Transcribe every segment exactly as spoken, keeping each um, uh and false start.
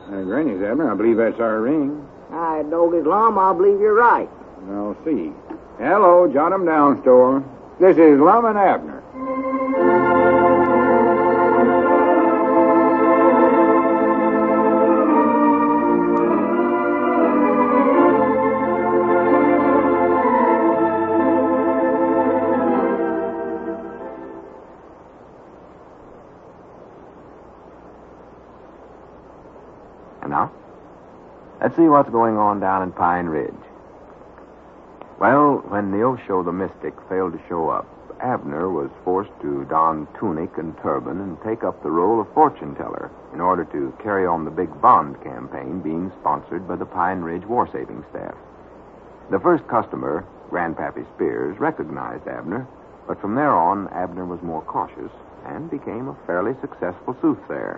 Uh, Granny's, Abner. I believe that's our ring. I dog his lum, I believe you're right. I'll see. Hello, Jot 'em Down store. This is Lum and Abner. And now, let's see what's going on down in Pine Ridge. Well, when Neosho the Mystic failed to show up, Abner was forced to don tunic and turban and take up the role of fortune teller in order to carry on the big bond campaign being sponsored by the Pine Ridge War Saving Staff. The first customer, Grandpappy Spears, recognized Abner, but from there on, Abner was more cautious and became a fairly successful soothsayer.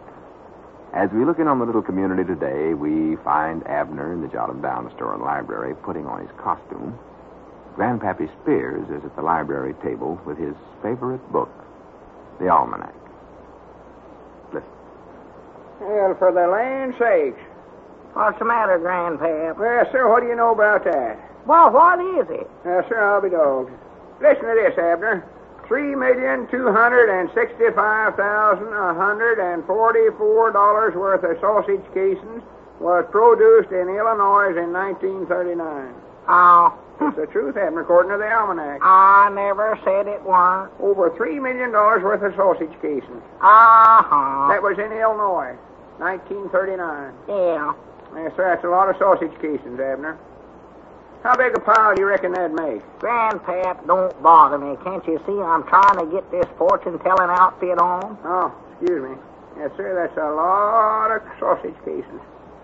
As we look in on the little community today, we find Abner in the Jot 'em Down store and library putting on his costume. Grandpappy Spears is at the library table with his favorite book, the Almanac. Listen. Well, for the land's sakes. What's the matter, Grandpap? Well, sir, what do you know about that? Well, what is it? Now, sir, I'll be dogged. Listen to this, Abner. Three million two hundred and sixty-five thousand one hundred and forty-four dollars worth of sausage casings was produced in Illinois in nineteen thirty-nine. Oh, It's the truth, Abner, according to the Almanac. I never said it weren't. Over three million dollars worth of sausage casings. Uh-huh. That was in Illinois, nineteen thirty-nine. Yeah. Yes, sir, that's a lot of sausage casings, Abner. How big a pile do you reckon that'd make? Grandpap, don't bother me. Can't you see I'm trying to get this fortune-telling outfit on? Oh, excuse me. Yes, sir, that's a lot of sausage cases.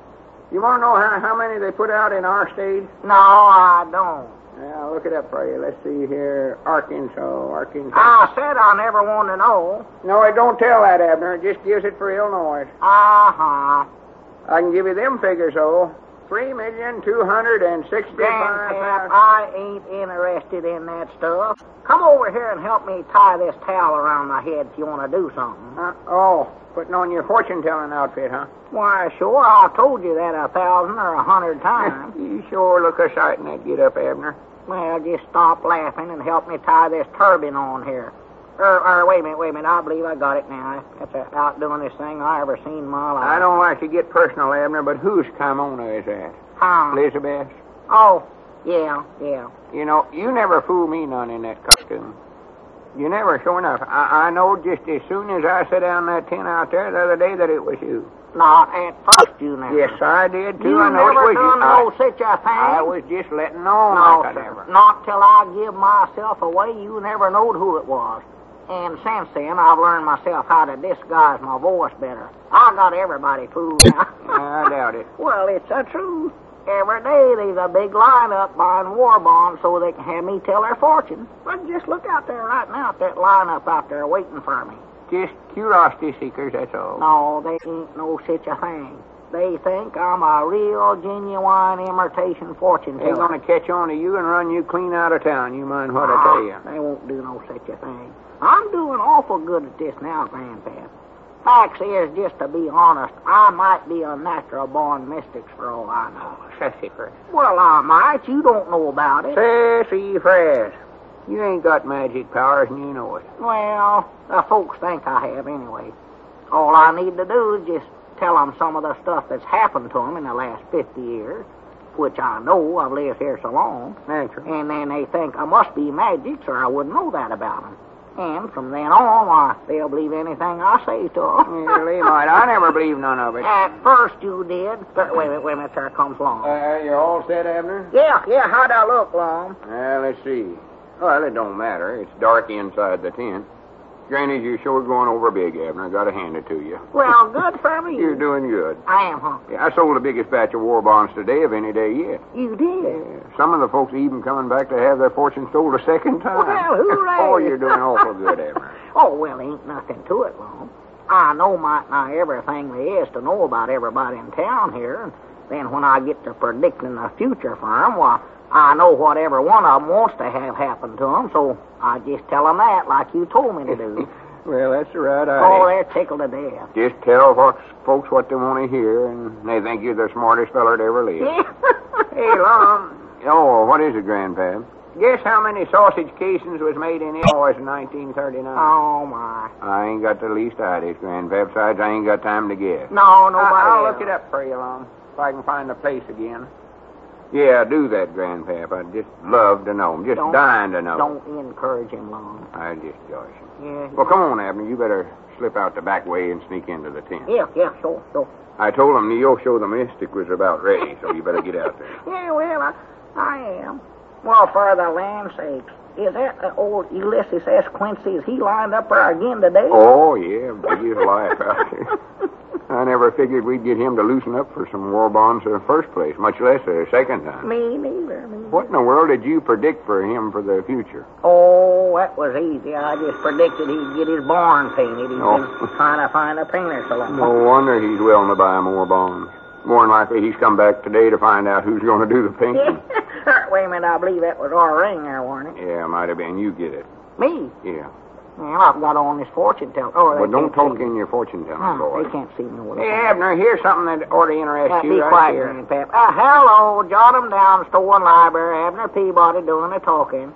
You want to know how, how many they put out in our state? No, I don't. Yeah, I'll look it up for you. Let's see here. Arkansas, Arkansas. I said I never wanted to know. No, it don't tell that, Abner. It just gives it for Illinois. Uh-huh. I can give you them figures, though. Three million two hundred and sixty-five Grandpap, thousand. I ain't interested in that stuff. Come over here and help me tie this towel around my head if you want to do something. Uh, oh, putting on your fortune-telling outfit, huh? Why, sure, I've told you that a thousand or a hundred times. You sure look a sight in that get-up, Abner. Well, just stop laughing and help me tie this turban on here. Er, er, wait a minute, wait a minute. I believe I got it now. That's the outdoingest thing I ever seen in my life. I don't like to get personal, Abner, but whose kimono is that? Huh? Elizabeth? Oh, yeah, yeah. You know, you never fool me none in that costume. You never, sure enough. I, I know just as soon as I sat down in that tent out there the other day that it was you. Not at first, you never. Yes, I did, too. You I know never it was done you. no I, such a thing. I was just letting on No, like I sir. never. Not till I give myself away. You never knowed who it was. And since then, I've learned myself how to disguise my voice better. I got everybody fooled now. I doubt it. Well, it's the truth. Every day there's a big lineup buying war bonds so they can have me tell their fortune. But just look out there right now at that lineup out there waiting for me. Just curiosity seekers, that's all. No, they ain't no such a thing. They think I'm a real, genuine imitation fortune teller. They're going to catch on to you and run you clean out of town. You mind what I tell you? They won't do no such a thing. I'm doing awful good at this now, Grandpap. Facts is, just to be honest, I might be a natural-born mystic for all I know. Sassafras. Well, I might. You don't know about it. Sassafras. You ain't got magic powers and you know it. Well, the folks think I have anyway. All I need to do is just tell them some of the stuff that's happened to them in the last fifty years, which I know. I've lived here so long. Naturally. And then they think I must be magic, or I wouldn't know that about them. And from then on, why, they'll believe anything I say to them. Yeah, they might. I never believed none of it. At first you did. But wait a minute, wait a minute, there comes Long. Uh, you're all set, Abner? Yeah, yeah, how'd I look, Long? Well, let's see. Well, it don't matter. It's dark inside the tent. Granny, you're sure going over big, Abner. I gotta hand it to you. Well, good for me. You're doing good. I am, huh? Yeah, I sold the biggest batch of war bonds today of any day yet. You did? Yeah. Some of the folks even coming back to have their fortune stole a second time. Well, hooray. Oh, you're doing awful good, Abner. Oh, well, ain't nothing to it, Long. I know might not everything there is to know about everybody in town here. And then when I get to predicting the future for 'em, well, I know what every one of 'em wants to have happen to 'em, so I just tell 'em that like you told me to do. Well, that's the right Oh, idea. they're tickled to death. Just tell what, folks what they want to hear, and they think you're the smartest feller that ever lived. Hey, Lum. Oh, what is it, Grandpap? Guess how many sausage casings was made in Illinois in nineteen thirty-nine? Oh, my. I ain't got the least idea, Grandpap. Besides, I ain't got time to guess. No, nobody I, I'll else. look it up for you, Lum, if I can find the place again. Yeah, do that, Grandpap. I'd just love to know. I'm just Don't- dying to know. Don't encourage him long. I just josh him. Yeah, Well, come on, Abner. You better slip out the back way and sneak into the tent. yeah, yeah, sure, sure. I told him Neosho the Mystic was about ready, so you better get out there. Yeah, well, I, I am. Well, for the land's sake, is that uh, old Ulysses S. Quincy? Is he lined up there again today? Oh, yeah, biggest life out there. I never figured we'd get him to loosen up for some war bonds in the first place, much less a second time. Me neither, me neither. What in the world did you predict for him for the future? Oh, that was easy. I just predicted he'd get his barn painted. He's Oh. been trying to find a painter so long. No wonder he's willing to buy more bonds. More than likely, he's come back today to find out who's going to do the painting. Wait a minute, I believe that was our ring there, wasn't it? Yeah, might have been. You get it. Me? Yeah. Well, I've got on this fortune teller. Oh, they Well, don't can't talk see me. in your fortune telling, Oh, boy. they can't see me with Hey, it. Abner, here's something that ought to interest Uh, you be right quiet, here. Grandpap. Uh, hello, jot 'em down, store and library. Abner Peabody doing the talking.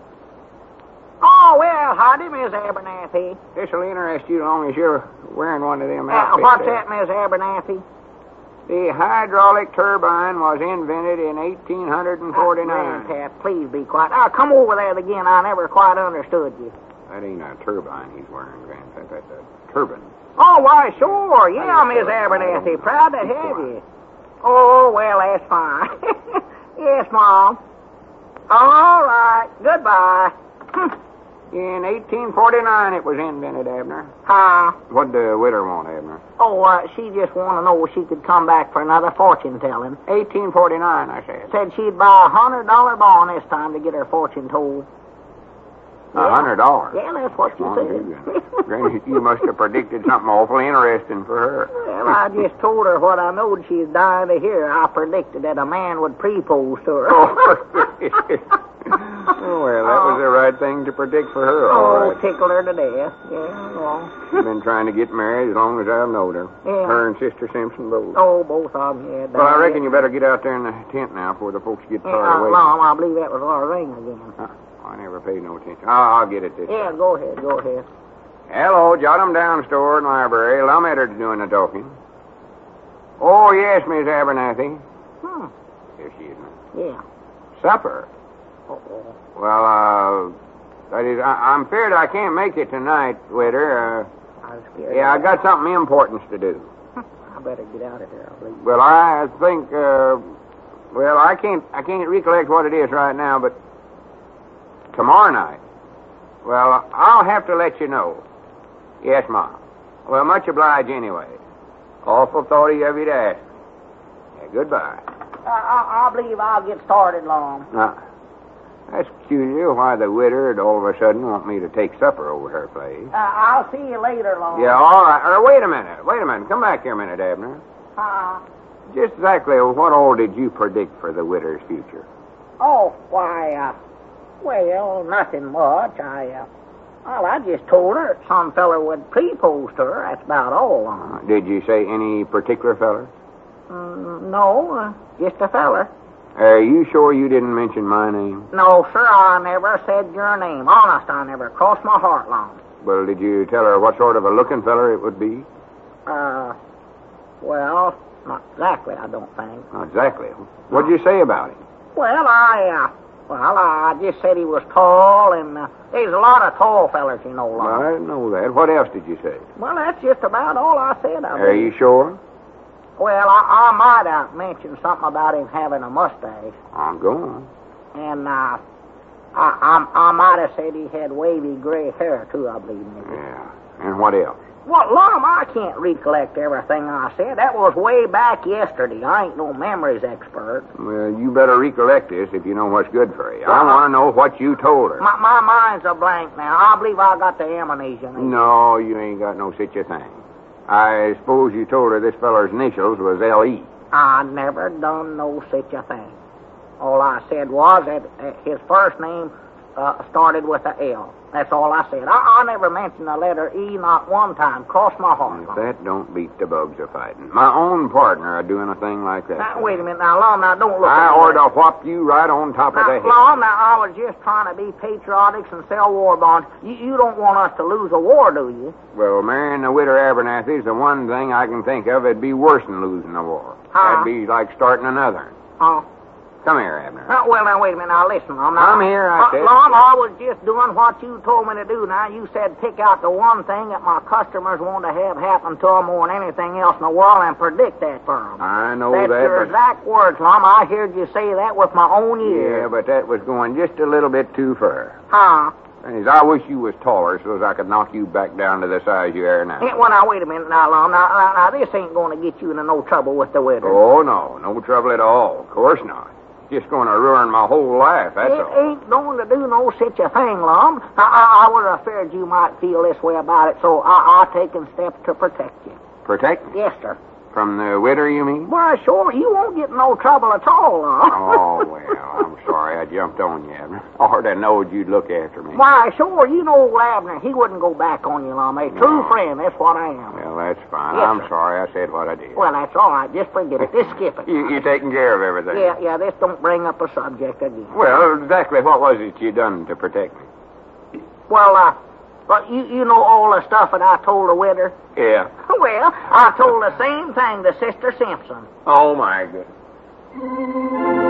Oh, well, howdy, Miss Abernathy. This'll interest you as long as you're wearing one of them Uh, outfits what's there. that, Miss Abernathy? The hydraulic turbine was invented in eighteen forty-nine. Uh, Grandpap, please be quiet. Uh, come over there again. I never quite understood you. That ain't a turbine he's wearing, Grandpap. That's a turban. Oh, why, sure. Yeah, Miss Abernathy. Proud to have you. Oh, well, that's fine. Yes, Mom. All right. Goodbye. In eighteen forty-nine it was invented, Abner. Hi. What'd the widow want, Abner? Oh, uh, she just want to know if she could come back for another fortune telling. eighteen forty-nine, I said. Said she'd buy a hundred dollar bond this time to get her fortune told. A hundred dollars. Yeah, that's what she Well, said. you, Granny, you must have predicted something awful interesting for her. Well, I just told her what I knowed she's dying to hear. I predicted that a man would propose to her. Oh, well, that was the right thing to predict for her, all Oh, right. tickled her to death. Yeah, well. She's been trying to get married as long as I've known her. Yeah. Her and Sister Simpson both. Oh, both of them, yeah. Well, I reckon you better get out there in the tent now before the folks get Yeah, far uh, away. Mom, I believe that was our ring again. Huh, I never paid no attention. I'll, I'll get it this Yeah, time. go ahead, go ahead. Hello, jot 'em down, store and library. Lumetter's doing the talking. Oh, yes, Miss Abernathy. Hmm, Here she is. yeah. Supper. Uh-oh. Well, uh, that is, I, I'm feared I can't make it tonight, Witter. Uh, I was scared. yeah, I of got that. something important to do. I better get out of here, I believe. Well, I think, uh, well, I can't, I can't recollect what it is right now, but tomorrow night. Well, I'll have to let you know. Yes, Mom. Well, much obliged anyway. Awful thoughty of you to ask me. Yeah, goodbye. Uh, I, I believe I'll get started, Long. Now, that's peculiar why the widow would all of a sudden want me to take supper over her place. Uh, I'll see you later, Long. Yeah, all right. Or wait a minute. Wait a minute. Come back here a minute, Abner. Uh, Just exactly what all did you predict for the widow's future? oh, why, uh, well, nothing much. I, uh, well, I just told her that some feller would propose to her. That's about all, Long. Uh, did you say any particular feller? Mm, no, uh, just a feller. Are you sure you didn't mention my name? No, sir, I never said your name. Honest, I never crossed my heart, Long. Well, did you tell her what sort of a looking feller it would be? Uh, well, not exactly, I don't think. Not exactly. What'd you say about him? Well, I, uh, well, I just said he was tall, and uh, there's a lot of tall fellers, you know, Well, Long. I didn't know that. What else did you say? Well, that's just about all I said. I Are you sure? Well, I, I might have mentioned something about him having a mustache, I'm going. and uh, I, I, I might have said he had wavy gray hair too. I believe maybe. Yeah. And what else? Well, Lum, I can't recollect everything I said. That was way back yesterday. I ain't no memories expert. Well, you better recollect this if you know what's good for you. I want to know what you told her. My, my mind's a blank now. I believe I got the amnesia. now. No, you ain't got no such a thing. I suppose you told her this feller's initials was L E I never done no such a thing. All I said was that uh, his first name uh, started with a L. That's all I said. I, I never mentioned the letter E not one time. Cross my heart. If that don't beat the bugs of fighting. My own partner doing a thing like that. Now, wait a minute. Now, Lum, now, don't look I at me. ought to whop you right on top of Now, the head. Lum, now, I was just trying to be patriotic and sell war bonds. You, you don't want us to lose a war, do you? Well, marrying the widow Abernathy is the one thing I can think of that'd be worse than losing the war. Huh? That'd be like starting another. Oh. Come here, Abner. Now, well, now, wait a minute. Now, listen, Lum. Now, Come here, I uh, said. Lum, I was just doing what you told me to do. Now, you said pick out the one thing that my customers want to have happen to them more than anything else in the world and predict that for them. I know That's that, your but... exact words, Lum. I heard you say that with my own ears. Yeah, but that was going just a little bit too far. Huh? Anyways, I wish you was taller so as I could knock you back down to the size you are now. Yeah, well, now, wait a minute now, Lum. Now, now, now, this ain't going to get you into no trouble with the widow. Oh, no. No trouble at all. Of course not. Just going to ruin my whole life, that's it all. ain't going to do no such a thing, Lum. I, I, I would have feared you might feel this way about it, so I, I've taken steps to protect you. Protect me? Yes, sir. From the widow, you mean? Why, sure, you won't get in no trouble at all, Lum. Oh, well, I'm sorry I jumped on you, Abner. I hardly knowed you'd look after me. Why, sure, you know old Abner. He wouldn't go back on you, Lum. A true No. friend, that's what I am. Well, that's fine. Yes, I'm sir. sorry I said what I did. Well, that's all right. Just forget it. Just skip it. You, you're taking care of everything. Yeah, yeah, this don't bring up a subject again. Well, exactly what was it you done to protect me? Well, uh, but you, you know all the stuff that I told the widow? Yeah. Well, I told the same thing to Sister Simpson. Oh, my goodness.